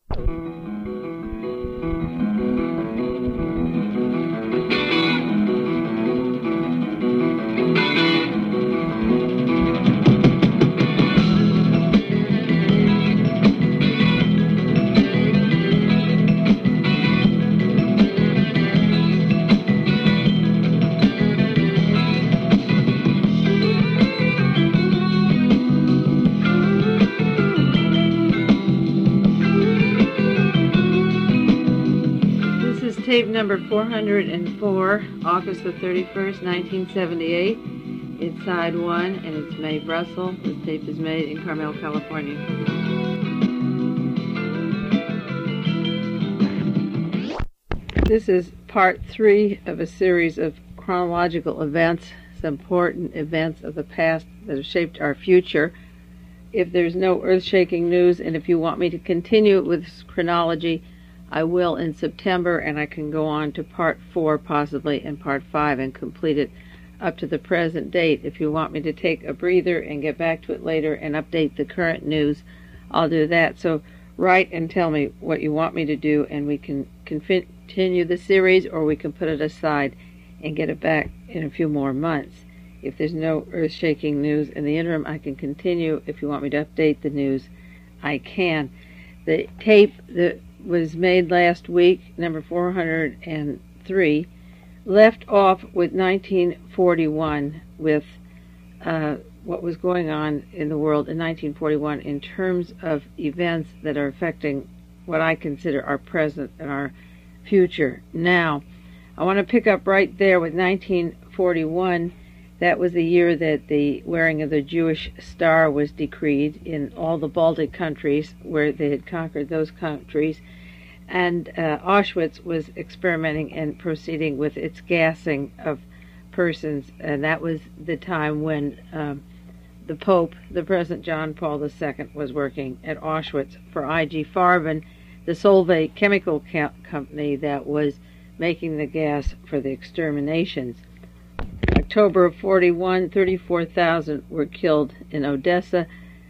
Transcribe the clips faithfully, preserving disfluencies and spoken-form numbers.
Tape number four hundred four, August the thirty-first, nineteen seventy-eight. It's side one, and it's Mae Brussel. This tape is made in Carmel, California. This is part three of a series of chronological events, some important events of the past that have shaped our future. If there's no earth-shaking news, and if you want me to continue with this chronology, I will in September, and I can go on to part four possibly and part five and complete it up to the present date. If you want me to take a breather and get back to it later and update the current news, I'll do that. So write and tell me what you want me to do, and we can continue the series, or we can put it aside and get it back in a few more months. If there's no earth-shaking news in the interim, I can continue. If you want me to update the news, I can. The tape that was made last week, number four hundred three, left off with nineteen forty-one, with uh, what was going on in the world in nineteen forty-one in terms of events that are affecting what I consider our present and our future now. I want to pick up right there with nineteen forty-one. That was the year that the wearing of the Jewish star was decreed in all the Baltic countries, where they had conquered those countries. And uh, Auschwitz was experimenting and proceeding with its gassing of persons. And that was the time when um, the Pope, the President John Paul the Second, was working at Auschwitz for I G Farben, the Solvay chemical co- company that was making the gas for the exterminations. October of forty-one, thirty-four thousand were killed in Odessa.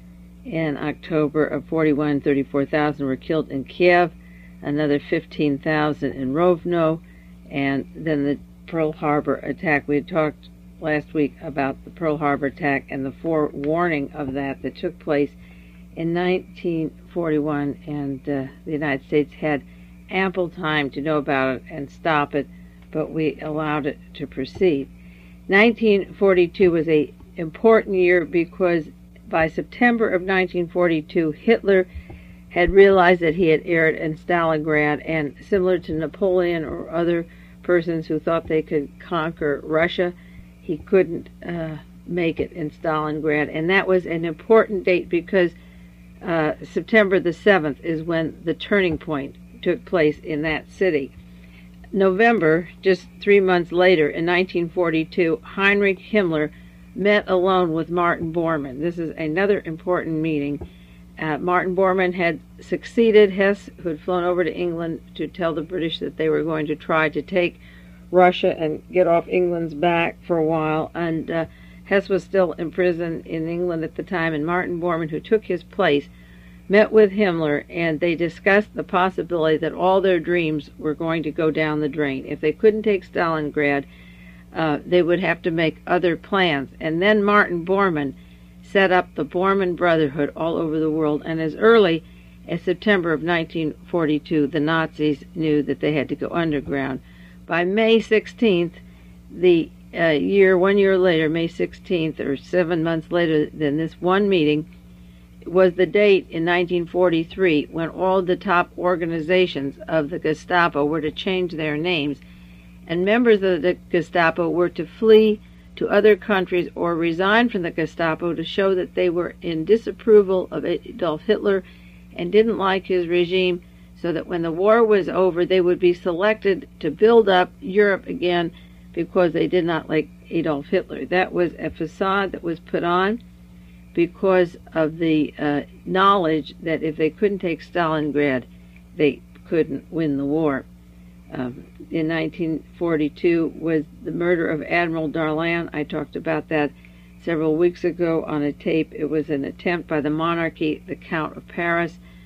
In October of forty-one, thirty-four thousand were killed in Kiev, another fifteen thousand in Rovno, and then the Pearl Harbor attack. We had talked last week about the Pearl Harbor attack and the forewarning of that that took place in nineteen forty-one, and uh, the United States had ample time to know about it and stop it, but we allowed it to proceed. nineteen forty-two was an important year because by September of nineteen forty-two, Hitler had realized that he had erred in Stalingrad, and similar to Napoleon or other persons who thought they could conquer Russia, he couldn't uh, make it in Stalingrad. And that was an important date because uh, September the seventh is when the turning point took place in that city. November, just three months later, in nineteen forty-two, Heinrich Himmler met alone with Martin Bormann. This is another important meeting. Uh, Martin Bormann had succeeded Hess, who had flown over to England to tell the British that they were going to try to take Russia and get off England's back for a while. And uh, Hess was still in prison in England at the time, and Martin Bormann, who took his place, met with Himmler, and they discussed the possibility that all their dreams were going to go down the drain. If they couldn't take Stalingrad, uh, they would have to make other plans. And then Martin Bormann set up the Bormann Brotherhood all over the world, and as early as September of nineteen forty-two, the Nazis knew that they had to go underground. By May sixteenth, the uh, year, one year later, May sixteenth, or seven months later than this one meeting, was the date in nineteen forty-three when all the top organizations of the Gestapo were to change their names, and members of the Gestapo were to flee to other countries or resign from the Gestapo to show that they were in disapproval of Adolf Hitler and didn't like his regime, so that when the war was over they would be selected to build up Europe again because they did not like Adolf Hitler. That was a facade that was put on because of the uh, knowledge that if they couldn't take Stalingrad, they couldn't win the war. Um, in nineteen forty-two was the murder of Admiral Darlan. I talked about that several weeks ago on a tape. It was an attempt by the monarchy, the Count of Paris,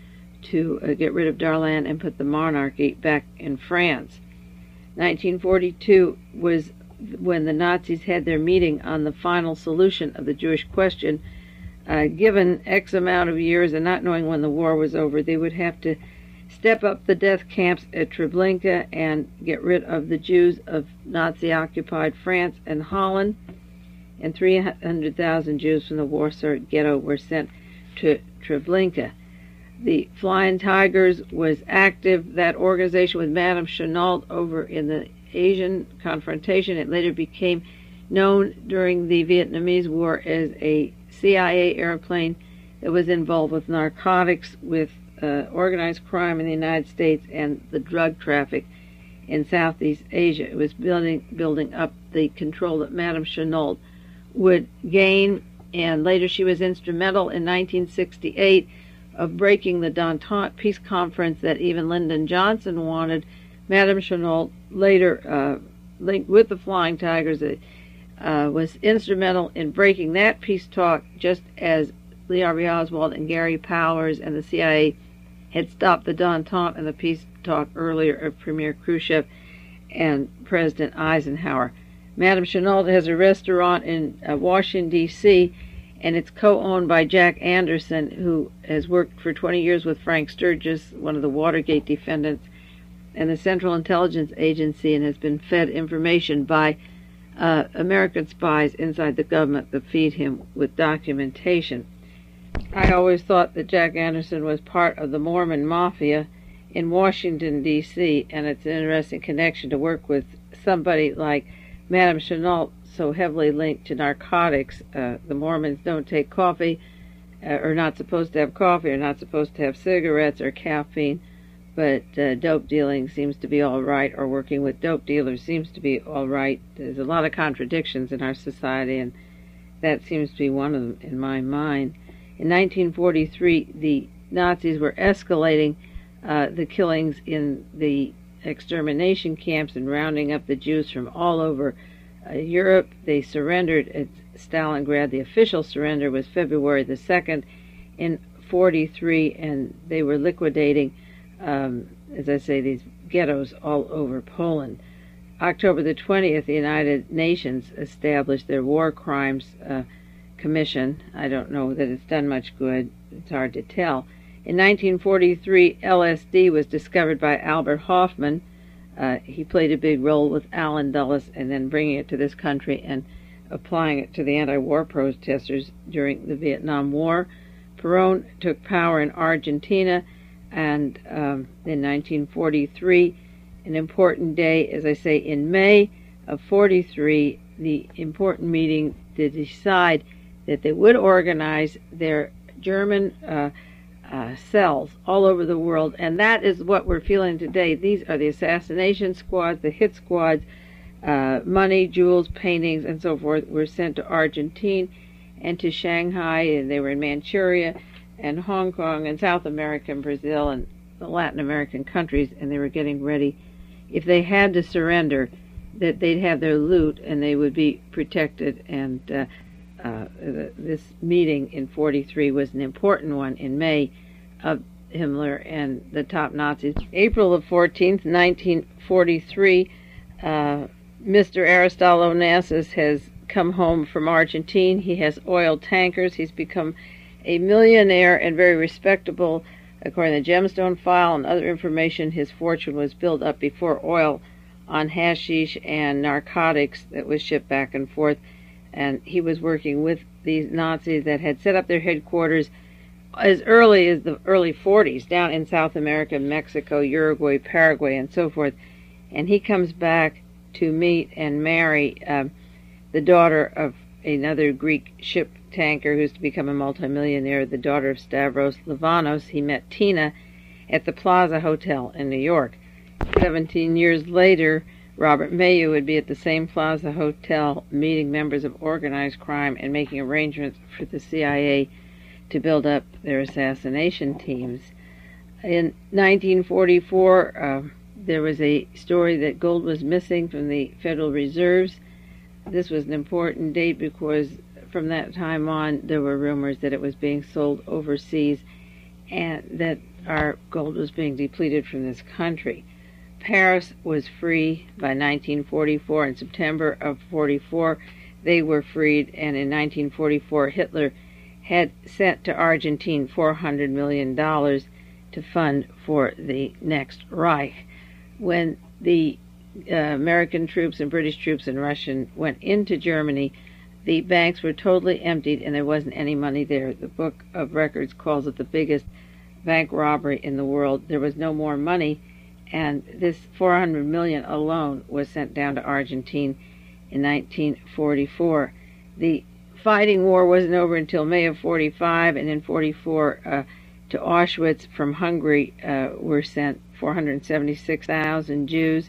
to uh, get rid of Darlan and put the monarchy back in France. nineteen forty-two was when the Nazis had their meeting on the final solution of the Jewish question. Uh, given X amount of years and not knowing when the war was over, they would have to step up the death camps at Treblinka and get rid of the Jews of Nazi-occupied France and Holland. And three hundred thousand Jews from the Warsaw Ghetto were sent to Treblinka. The Flying Tigers was active, that organization with Madame Chennault over in the Asian confrontation. It later became known during the Vietnamese War as a C I A airplane that was involved with narcotics, with uh, organized crime in the United States, and the drug traffic in Southeast Asia. It was building building up the control that Madame Chennault would gain, and later she was instrumental in nineteen sixty-eight of breaking the D'Entente peace conference that even Lyndon Johnson wanted. Madame Chennault later uh, linked with the Flying Tigers, uh, uh, was instrumental in breaking that peace talk, just as Lee Harvey Oswald and Gary Powers and the C I A had stopped the D'Entente and the peace talk earlier of Premier Khrushchev and President Eisenhower. Madame Chennault has a restaurant in uh, Washington, D C, and it's co-owned by Jack Anderson, who has worked for twenty years with Frank Sturgis, one of the Watergate defendants, and the Central Intelligence Agency, and has been fed information by uh, American spies inside the government that feed him with documentation. I always thought that Jack Anderson was part of the Mormon Mafia in Washington, D C, and it's an interesting connection to work with somebody like Madame Chennault, so heavily linked to narcotics. Uh, the Mormons don't take coffee, uh, are not supposed to have coffee, are not supposed to have cigarettes or caffeine, but uh, dope dealing seems to be all right, or working with dope dealers seems to be all right. There's a lot of contradictions in our society, and that seems to be one of them in my mind. In nineteen forty-three, the Nazis were escalating uh, the killings in the extermination camps and rounding up the Jews from all over uh, Europe. They surrendered at Stalingrad. The official surrender was February the second in forty-three, and they were liquidating, um, as I say, these ghettos all over Poland. October the twentieth, the United Nations established their War Crimes uh, Commission. I don't know that it's done much good. It's hard to tell. In nineteen forty-three, L S D was discovered by Albert Hofmann. Uh, he played a big role with Allen Dulles, and then bringing it to this country and applying it to the anti-war protesters during the Vietnam War. Perón took power in Argentina, and um, in nineteen forty-three, an important day, as I say, in May of forty-three, the important meeting to decide that they would organize their German uh, uh, cells all over the world, and that is what we're feeling today. These are the assassination squads, the hit squads. Uh, money, jewels, paintings, and so forth were sent to Argentina and to Shanghai, and they were in Manchuria and Hong Kong and South America and Brazil and the Latin American countries, and they were getting ready, if they had to surrender, that they'd have their loot and they would be protected. And uh, uh, this meeting in forty-three was an important one in May of Himmler and the top Nazis. April the fourteenth, nineteen forty-three, uh, Mister Aristotle Onassis has come home from Argentina. He has oil tankers. He's become a millionaire and very respectable. According to the Gemstone File and other information, his fortune was built up before oil on hashish and narcotics that was shipped back and forth. And he was working with these Nazis that had set up their headquarters as early as the early forties down in South America, Mexico, Uruguay, Paraguay, and so forth. And he comes back to meet and marry uh, the daughter of another Greek ship tanker who's to become a multimillionaire, the daughter of Stavros Livanos. He met Tina at the Plaza Hotel in New York. Seventeen years later, Robert Mayu would be at the same Plaza Hotel meeting members of organized crime and making arrangements for the C I A to build up their assassination teams. In nineteen forty-four, uh, there was a story that gold was missing from the Federal Reserves. This was an important date because from that time on there were rumors that it was being sold overseas, and that our gold was being depleted from this country. Paris was free by nineteen forty-four. In September of forty-four, they were freed, and in nineteen forty-four, Hitler had sent to Argentina four hundred million dollars to fund for the next Reich. When the uh, American troops and British troops and Russian went into Germany, the banks were totally emptied and there wasn't any money there. The Book of Records calls it the biggest bank robbery in the world. There was no more money, and this four hundred million dollars alone was sent down to Argentina in nineteen forty-four. The fighting war wasn't over until May of forty-five, and in forty-four uh, to Auschwitz from Hungary uh, were sent four hundred seventy-six thousand Jews,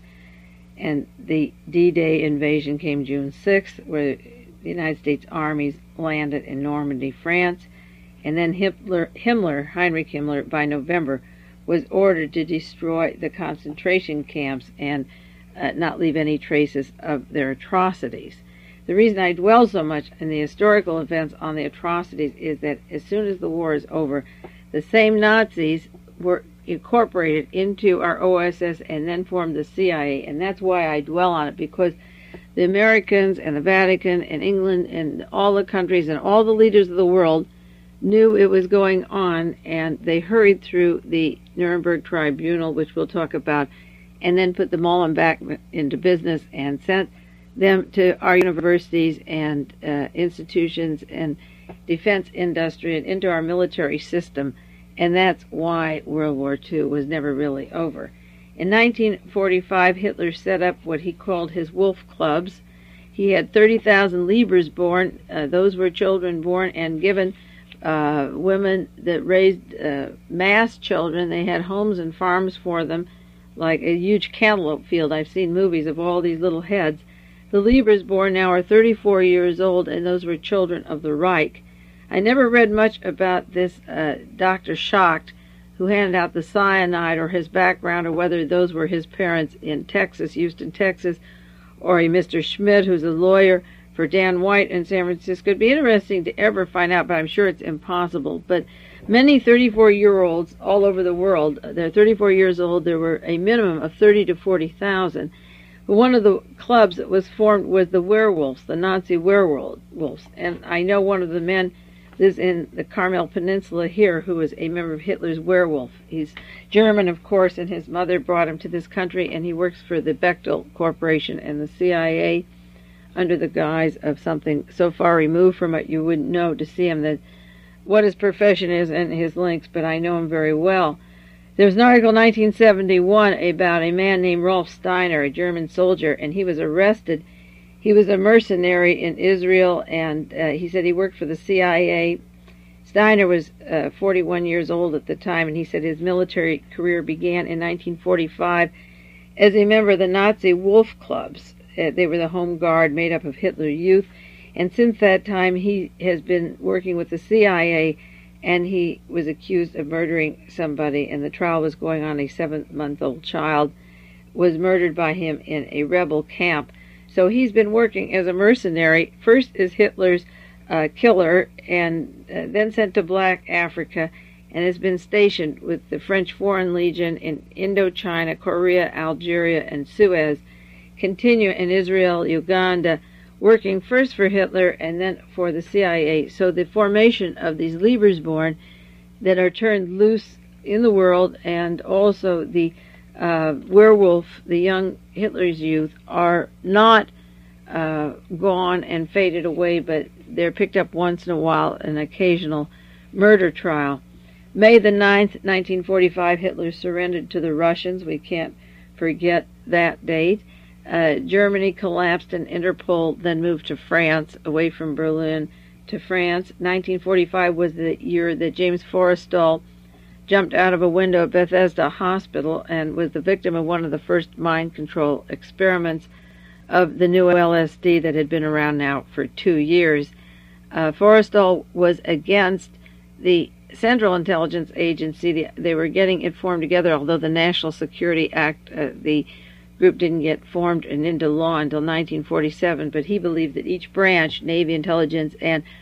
and the D-Day invasion came June sixth, where the United States armies landed in Normandy, France, and then Hitler, Himmler, Heinrich Himmler, by November, was ordered to destroy the concentration camps and uh, not leave any traces of their atrocities. The reason I dwell so much in the historical events on the atrocities is that as soon as the war is over, the same Nazis were incorporated into our O S S and then formed the C I A, and that's why I dwell on it, because the Americans and the Vatican and England and all the countries and all the leaders of the world knew it was going on, and they hurried through the Nuremberg Tribunal, which we'll talk about, and then put them all back into business and sent them to our universities and uh, institutions and defense industry and into our military system, and that's why World War Two was never really over. In nineteen forty-five, Hitler set up what he called his wolf clubs. He had thirty thousand Liebers born. Uh, those were children born and given uh, women that raised uh, mass children. They had homes and farms for them, like a huge cantaloupe field. I've seen movies of all these little heads. The Liebers born now are thirty-four years old, and those were children of the Reich. I never read much about this uh, Doctor Schacht, who handed out the cyanide, or his background, or whether those were his parents in Texas, Houston, Texas, or a Mister Schmidt, who's a lawyer for Dan White in San Francisco. It'd be interesting to ever find out, but I'm sure it's impossible. But many thirty-four-year-olds all over the world, they're thirty-four years old, there were a minimum of thirty to forty thousand. But one of the clubs that was formed was the werewolves, the Nazi werewolves. And I know one of the men is in the Carmel Peninsula here, who is a member of Hitler's werewolf. He's German, of course, and his mother brought him to this country, and he works for the Bechtel Corporation and the C I A under the guise of something so far removed from it you wouldn't know to see him that what his profession is and his links, but I know him very well. There's an article in nineteen seventy-one about a man named Rolf Steiner, a German soldier, and he was arrested. He was a mercenary in Israel, and uh, he said he worked for the C I A. Steiner was uh, forty-one years old at the time, and he said his military career began in nineteen forty-five as a member of the Nazi Wolf Clubs. Uh, they were the home guard made up of Hitler Youth, and since that time he has been working with the C I A, and he was accused of murdering somebody, and the trial was going on. A seven-month-old child was murdered by him in a rebel camp. So he's been working as a mercenary, first as Hitler's uh, killer, and uh, then sent to Black Africa, and has been stationed with the French Foreign Legion in Indochina, Korea, Algeria, and Suez, continue in Israel, Uganda, working first for Hitler and then for the C I A. So the formation of these Liebersborn that are turned loose in the world, and also the Uh, werewolf, the young Hitler's youth, are not uh, gone and faded away, but they're picked up once in a while, an occasional murder trial. May the ninth, nineteen forty-five, Hitler surrendered to the Russians. We can't forget that date. Uh, Germany collapsed, and Interpol then moved to France, away from Berlin to France. nineteen forty-five was the year that James Forrestal jumped out of a window at Bethesda Hospital and was the victim of one of the first mind control experiments of the new L S D that had been around now for two years. Uh, Forrestal was against the Central Intelligence Agency. They were getting it formed together, although the National Security Act, uh, the group didn't get formed and into law until nineteen forty-seven, but he believed that each branch, Navy, Intelligence, and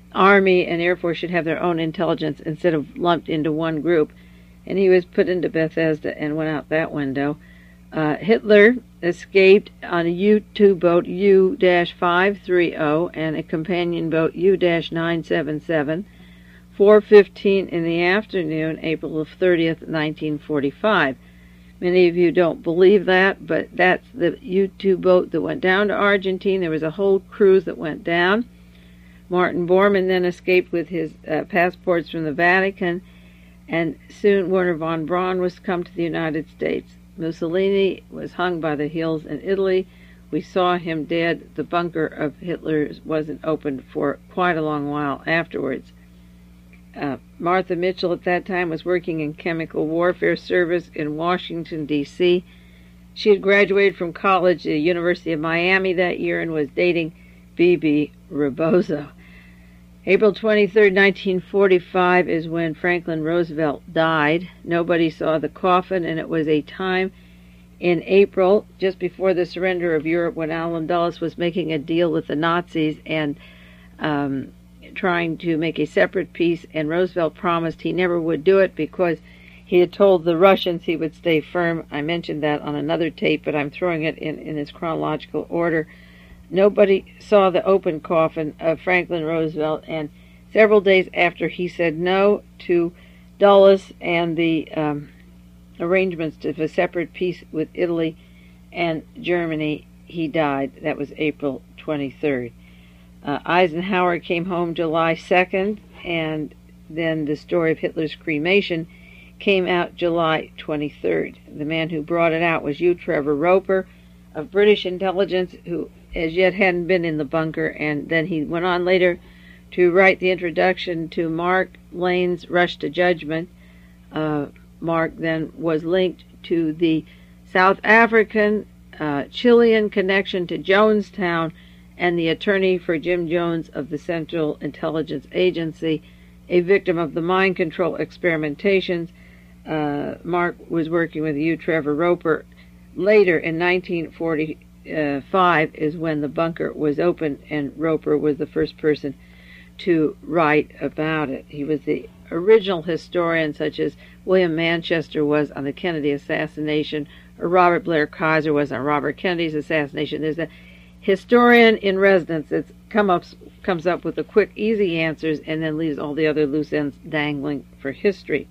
Army and Air Force should have their own intelligence instead of lumped into one group. And he was put into Bethesda and went out that window. Uh, Hitler escaped on a U two boat U five thirty and a companion boat U nine seventy-seven, four fifteen in the afternoon, April thirtieth, nineteen forty-five. Many of you don't believe that, but that's the U two boat that went down to Argentina. There was a whole cruise that went down. Martin Bormann then escaped with his uh, passports from the Vatican, and soon Werner von Braun was to come to the United States. Mussolini was hung by the heels in Italy. We saw him dead. The bunker of Hitler's wasn't opened for quite a long while afterwards. Uh, Martha Mitchell at that time was working in chemical warfare service in Washington, D C She had graduated from college at the University of Miami that year and was dating B B Rebozo. April twenty-third, nineteen forty-five is when Franklin Roosevelt died. Nobody saw the coffin, and it was a time in April, just before the surrender of Europe, when Allen Dulles was making a deal with the Nazis and um, trying to make a separate peace, and Roosevelt promised he never would do it because he had told the Russians he would stay firm. I mentioned that on another tape, but I'm throwing it in, in its chronological order. Nobody saw the open coffin of Franklin Roosevelt, and several days after he said no to Dulles and the um, arrangements to a separate peace with Italy and Germany, he died. That was April twenty-third. Uh, Eisenhower came home July second, and then the story of Hitler's cremation came out July twenty-third. The man who brought it out was Hugh Trevor Roper of British intelligence, who as yet hadn't been in the bunker, and then he went on later to write the introduction to Mark Lane's Rush to Judgment. Uh, Mark then was linked to the South African, uh, Chilean connection to Jonestown, and the attorney for Jim Jones of the Central Intelligence Agency, a victim of the mind control experimentations. Uh, Mark was working with Hugh Trevor Roper. Later, in nineteen forty-five, is when the bunker was opened, and Roper was the first person to write about it. He was the original historian, such as William Manchester was on the Kennedy assassination, or Robert Blair Kaiser was on Robert Kennedy's assassination. There's a historian in residence that come up, comes up with the quick, easy answers and then leaves all the other loose ends dangling for history.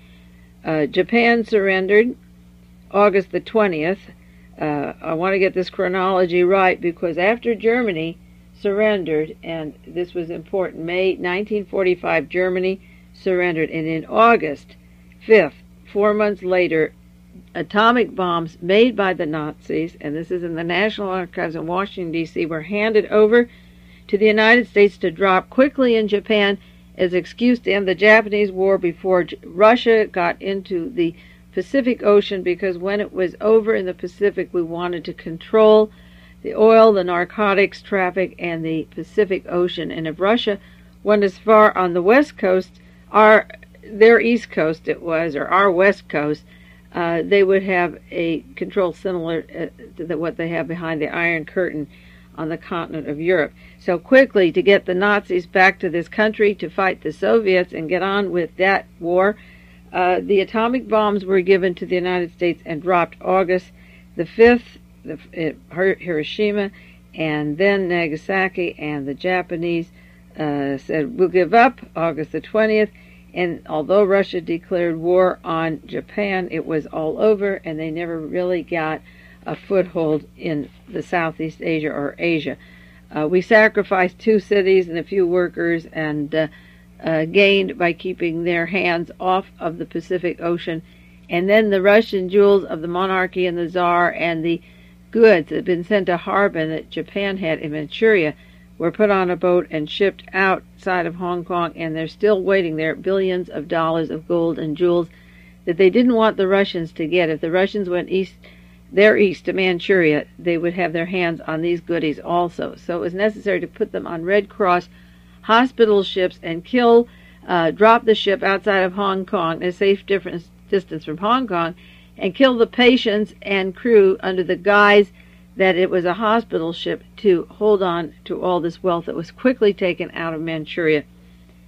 Uh, Japan surrendered August the twentieth. Uh, I want to get this chronology right because after Germany surrendered, and this was important, May nineteen forty-five, Germany surrendered, and in August fifth, four months later, atomic bombs made by the Nazis, and this is in the National Archives in Washington, D C, were handed over to the United States to drop quickly in Japan as excuse to end the Japanese War before Russia got into the Pacific Ocean, because when it was over in the Pacific, we wanted to control the oil, the narcotics traffic, and the Pacific Ocean. And if Russia went as far on the west coast, our their east coast it was, or our west coast, uh, they would have a control similar to what they have behind the Iron Curtain on the continent of Europe. So quickly, to get the Nazis back to this country to fight the Soviets and get on with that war, uh, the atomic bombs were given to the United States and dropped August the fifth, the, at Hiroshima, and then Nagasaki, and the Japanese uh, said, we'll give up August the twentieth, and although Russia declared war on Japan, it was all over, and they never really got a foothold in the Southeast Asia or Asia. Uh, we sacrificed two cities and a few workers, and uh, uh, gained by keeping their hands off of the Pacific Ocean. And then the Russian jewels of the monarchy and the Tsar and the goods that had been sent to Harbin that Japan had in Manchuria were put on a boat and shipped outside of Hong Kong, and they're still waiting there, billions of dollars of gold and jewels that they didn't want the Russians to get. If the Russians went east, their east to Manchuria, they would have their hands on these goodies also. So it was necessary to put them on Red Cross hospital ships and kill, uh, drop the ship outside of Hong Kong, a safe difference, distance from Hong Kong, and kill the patients and crew under the guise that it was a hospital ship to hold on to all this wealth that was quickly taken out of Manchuria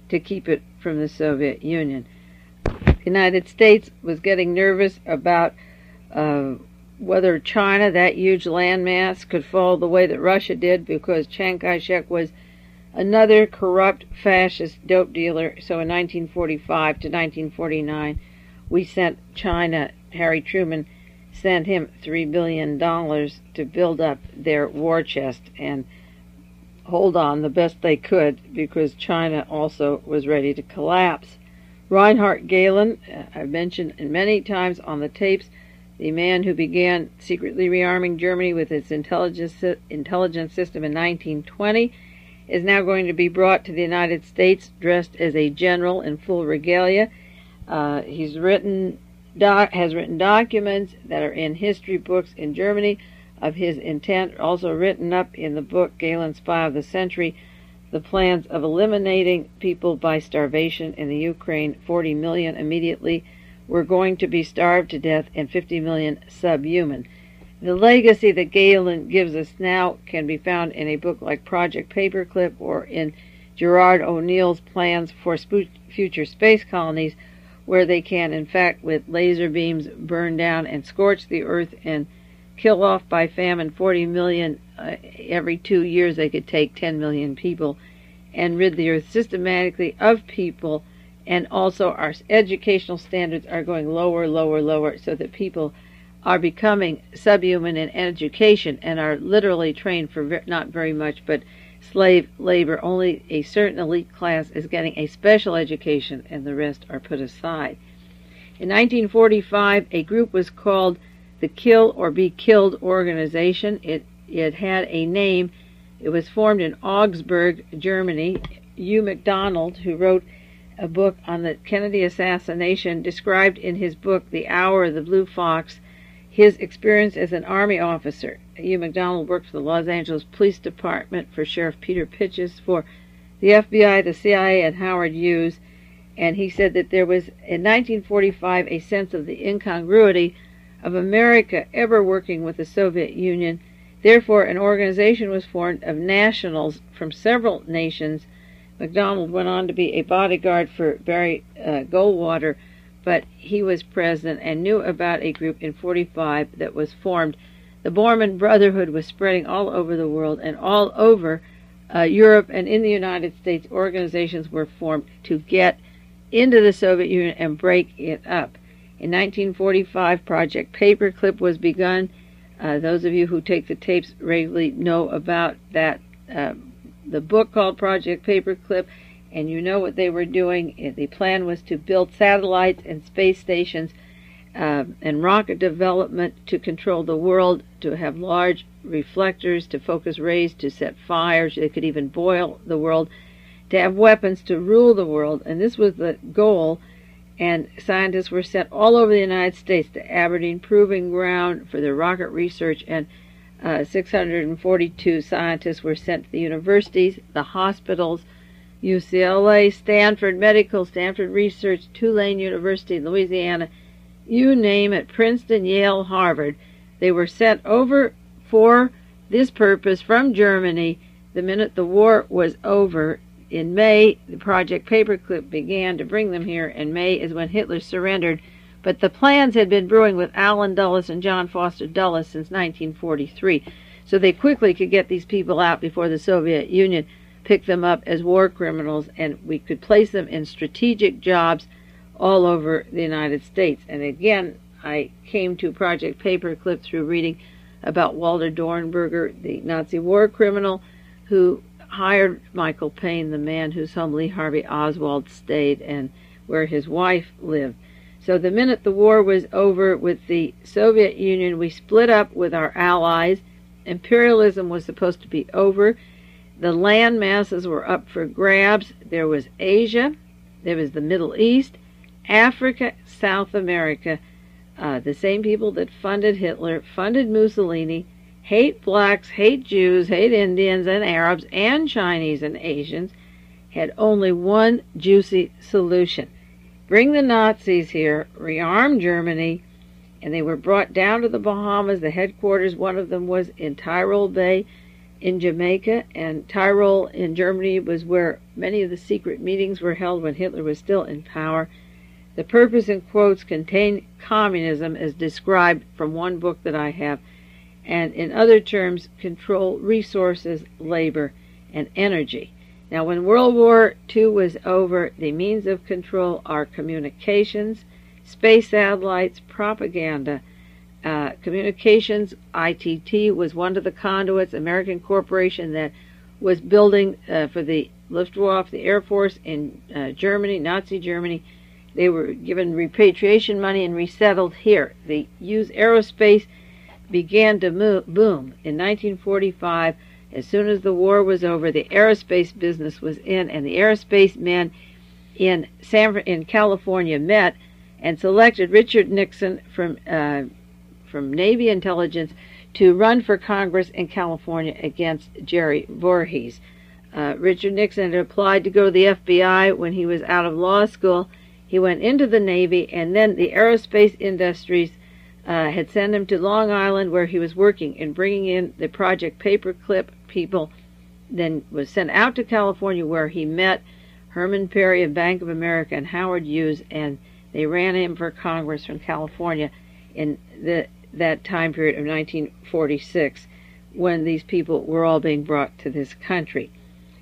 to keep it from the Soviet Union. The United States was getting nervous about uh, whether China, that huge landmass, could fall the way that Russia did, because Chiang Kai-shek was another corrupt fascist dope dealer. So in nineteen forty-five to nineteen forty-nine, we sent China, Harry Truman sent him three billion dollars to build up their war chest and hold on the best they could, because China also was ready to collapse. Reinhard Gehlen, I've mentioned many times on the tapes, the man who began secretly rearming Germany with its intelligence intelligence system in nineteen twenty, is now going to be brought to the United States dressed as a general in full regalia. Uh, he's written, doc, has written documents that are in history books in Germany of his intent, also written up in the book Gehlen, Spy of the Century, the plans of eliminating people by starvation in the Ukraine. forty million immediately were going to be starved to death and fifty million subhuman. The legacy that Gehlen gives us now can be found in a book like Project Paperclip, or in Gerard O'Neill's Plans for Future Space Colonies, where they can, in fact, with laser beams, burn down and scorch the earth and kill off by famine forty million. Uh, every two years they could take ten million people and rid the earth systematically of people. And also our educational standards are going lower, lower, lower, so that people are becoming subhuman in education and are literally trained for ver- not very much, but slave labor. Only a certain elite class is getting a special education, and the rest are put aside. In nineteen forty-five, a group was called the Kill or Be Killed Organization. It it had a name. It was formed in Augsburg, Germany. Hugh MacDonald, who wrote a book on the Kennedy assassination, described in his book The Hour of the Blue Fox his experience as an army officer. Hugh MacDonald worked for the Los Angeles Police Department, for Sheriff Peter Pitches, for the F B I, the C I A, and Howard Hughes. And he said that there was, in nineteen forty-five, a sense of the incongruity of America ever working with the Soviet Union. Therefore, an organization was formed of nationals from several nations. MacDonald went on to be a bodyguard for Barry uh, Goldwater, but he was president and knew about a group in forty-five that was formed. The Borman Brotherhood was spreading all over the world, and all over uh, Europe and in the United States, organizations were formed to get into the Soviet Union and break it up. In nineteen forty-five, Project Paperclip was begun. Uh, those of you who take the tapes regularly know about that, uh, the book called Project Paperclip, and you know what they were doing. The plan was to build satellites and space stations uh, and rocket development to control the world, to have large reflectors to focus rays, to set fires. They could even boil the world, to have weapons to rule the world. And this was the goal. And scientists were sent all over the United States, to Aberdeen Proving Ground for their rocket research, and uh, six hundred forty-two scientists were sent to the universities, the hospitals, U C L A, Stanford Medical, Stanford Research, Tulane University, Louisiana, you name it, Princeton, Yale, Harvard. They were sent over for this purpose from Germany. The minute the war was over, in May, the Project Paperclip began to bring them here, and May is when Hitler surrendered. But the plans had been brewing with Allen Dulles and John Foster Dulles since nineteen forty-three, so they quickly could get these people out before the Soviet Union picked them up as war criminals, and we could place them in strategic jobs all over the United States. And again, I came to Project Paperclip through reading about Walter Dornberger, the Nazi war criminal, who hired Michael Payne, the man whose home Lee Harvey Oswald stayed and where his wife lived. So the minute the war was over with the Soviet Union, we split up with our allies. Imperialism was supposed to be over. The land masses were up for grabs. There was Asia, there was the Middle East, Africa, South America. Uh, the same people that funded Hitler funded Mussolini, hate blacks, hate Jews, hate Indians and Arabs and Chinese and Asians, had only one juicy solution. Bring the Nazis here, rearm Germany, and they were brought down to the Bahamas. The headquarters, one of them was in Tyrol Bay. in Jamaica, and Tyrol in Germany was where many of the secret meetings were held when Hitler was still in power. The purpose, in quotes, contained communism as described from one book that I have, and in other terms, control resources, labor, and energy. Now, when World War Two was over, the means of control are communications, space satellites, propaganda. Uh, communications, I T T, was one of the conduits, American corporation that was building uh, for the Luftwaffe, the Air Force in uh, Germany, Nazi Germany. They were given repatriation money and resettled here. The U S aerospace began to move, boom. In nineteen forty-five, as soon as the war was over, the aerospace business was in, and the aerospace men in San in California met and selected Richard Nixon from uh, from Navy intelligence to run for Congress in California against Jerry Voorhees. Uh, Richard Nixon had applied to go to the F B I when he was out of law school. He went into the Navy, and then the aerospace industries uh, had sent him to Long Island, where he was working in bringing in the Project Paperclip people. Then was sent out to California, where he met Herman Perry of Bank of America and Howard Hughes, and they ran him for Congress from California in the that time period of nineteen forty-six, when these people were all being brought to this country.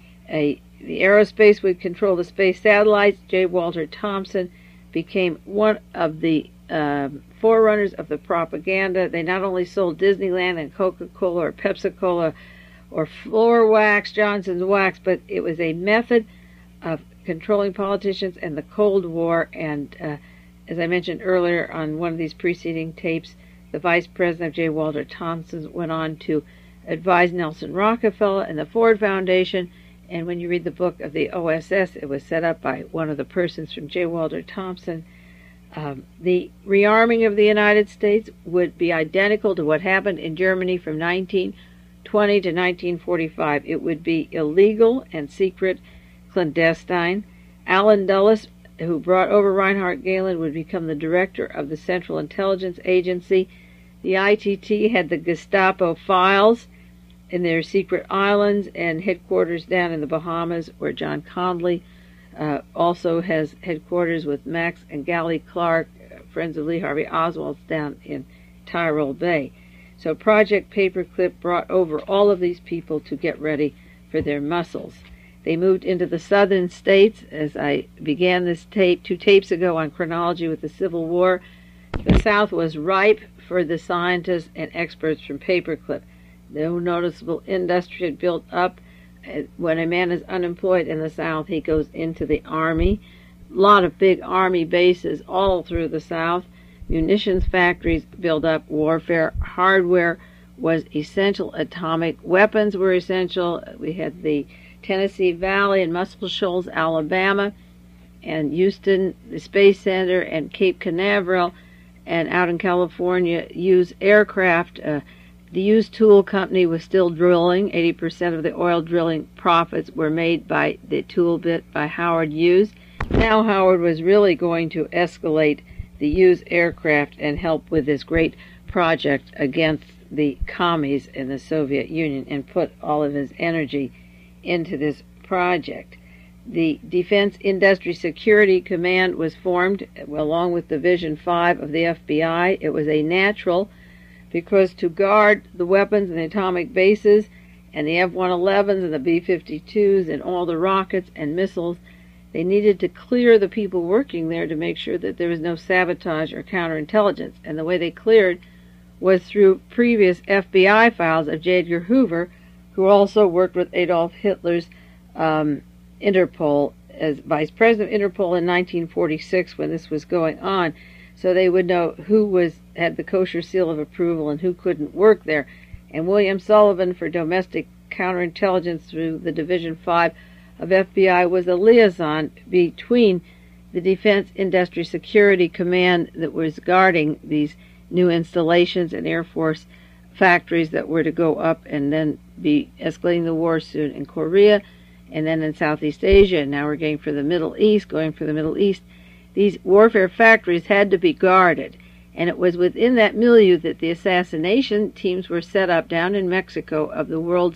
A, the aerospace would control the space satellites. J. Walter Thompson became one of the um, forerunners of the propaganda. They not only sold Disneyland and Coca-Cola or Pepsi-Cola or Floor Wax, Johnson's Wax, but it was a method of controlling politicians and the Cold War. And uh, as I mentioned earlier on one of these preceding tapes, the vice president of J. Walter Thompson went on to advise Nelson Rockefeller and the Ford Foundation. And when you read the book of the O S S, it was set up by one of the persons from J. Walter Thompson. Um, the rearming of the United States would be identical to what happened in Germany from nineteen twenty to nineteen forty-five. It would be illegal and secret, clandestine. Allen Dulles, who brought over Reinhard Gehlen, would become the director of the Central Intelligence Agency. The I T T had the Gestapo files in their secret islands and headquarters down in the Bahamas, where John Conley uh, also has headquarters with Max and Gally Clark, uh, friends of Lee Harvey Oswald, down in Tyrol Bay. So Project Paperclip brought over all of these people to get ready for their muscles. They moved into the southern states. As I began this tape two tapes ago on chronology with the Civil War, the South was ripe for the scientists and experts from Paperclip. No noticeable industry had built up. When a man is unemployed in the South, he goes into the Army. A lot of big Army bases all through the South. Munitions factories built up. Warfare hardware was essential. Atomic weapons were essential. We had the Tennessee Valley and Muscle Shoals, Alabama, and Houston, the Space Center, and Cape Canaveral, and out in California, Hughes Aircraft. Uh, the Hughes Tool Company was still drilling. eighty percent of the oil drilling profits were made by the tool bit by Howard Hughes. Now Howard was really going to escalate the Hughes Aircraft and help with this great project against the commies in the Soviet Union and put all of his energy into this project. The Defense Industry Security Command was formed along with Division five of the F B I. It was a natural, because to guard the weapons and the atomic bases and the F one elevens and the B fifty-twos and all the rockets and missiles, they needed to clear the people working there to make sure that there was no sabotage or counterintelligence. And the way they cleared was through previous F B I files of J. Edgar Hoover, who also worked with Adolf Hitler's um, Interpol as vice president of Interpol in nineteen forty-six when this was going on. So they would know who was had the kosher seal of approval and who couldn't work there. And William Sullivan, for domestic counterintelligence through the Division five of F B I, was a liaison between the Defense Industry Security Command that was guarding these new installations and Air Force factories that were to go up and then be escalating the war soon in Korea and then in Southeast Asia. And now we're going for the Middle East, going for the Middle East. These warfare factories had to be guarded, and it was within that milieu that the assassination teams were set up down in Mexico of the world's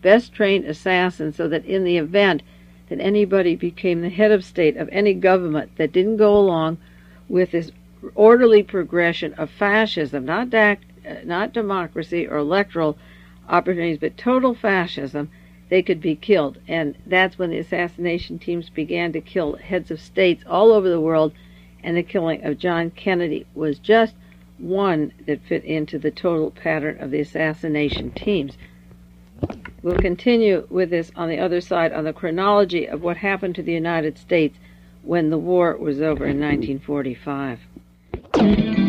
best trained assassins, so that in the event that anybody became the head of state of any government that didn't go along with this orderly progression of fascism, not dac- not democracy or electoral opportunities, but total fascism, they could be killed. And that's when the assassination teams began to kill heads of states all over the world, and the killing of John Kennedy was just one that fit into the total pattern of the assassination teams. We'll continue with this on the other side, on the chronology of what happened to the United States when the war was over in nineteen forty-five.